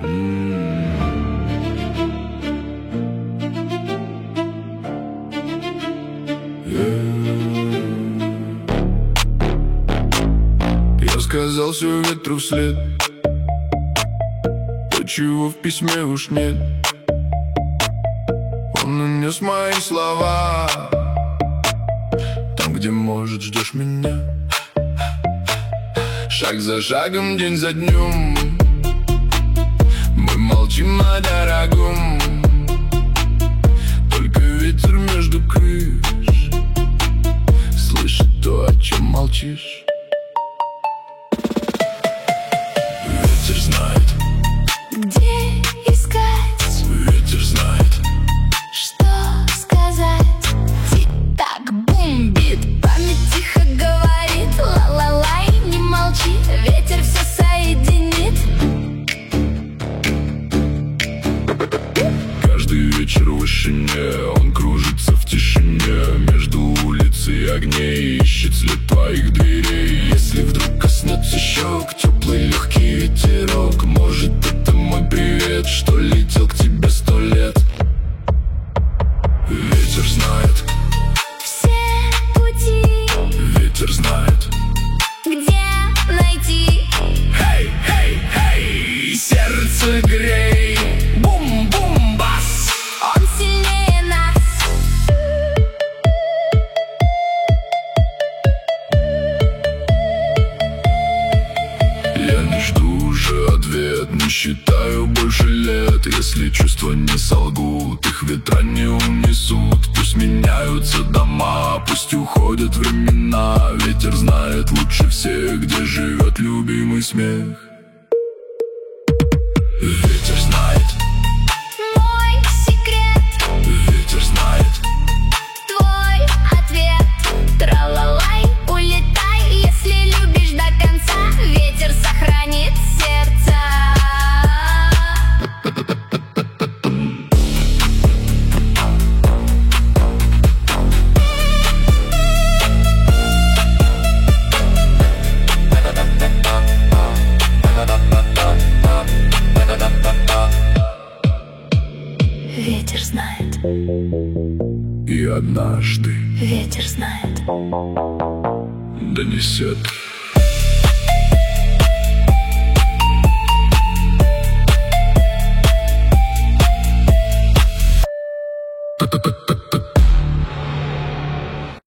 Я сказал все ветру вслед, то, чего в письме уж нет. Он унес мои слова там, где, может, ждешь меня. Шаг за шагом, день за днем мы молчим о дорогом. Только ветер между крыш слышит то, о чем молчишь. Ветер знает, где искать, ветер знает, что сказать. Тик-так, бум-бит, память тихо говорит. Ла-ла-лай, не молчи, ветер все соединит. каждый вечер в вышине он кружится в тишине между улиц и огней, ищет след твоих дверей. Если вдруг коснется щек теплый легкий ветерок, может, это мой привет, что летел к тебе 100 лет. Ветер знает Все пути, ветер знает. где найти. Эй, эй, эй, сердце грей, бум-бум-бас. Он сильнее нас. Я не жду уже ответ, не считаю больше лет. Если чувства не солгут, их ветра не унесут. Пусть меняются дома, пусть уходят времена. Ветер знает лучше всех, где живет любимый смех. Ветер знает, Мой секрет, ветер знает, твой ответ. Тра-ла-лай, улетай, если любишь до конца. Ветер сохранит сердце. Ветер знает, и однажды ветер знает. донесет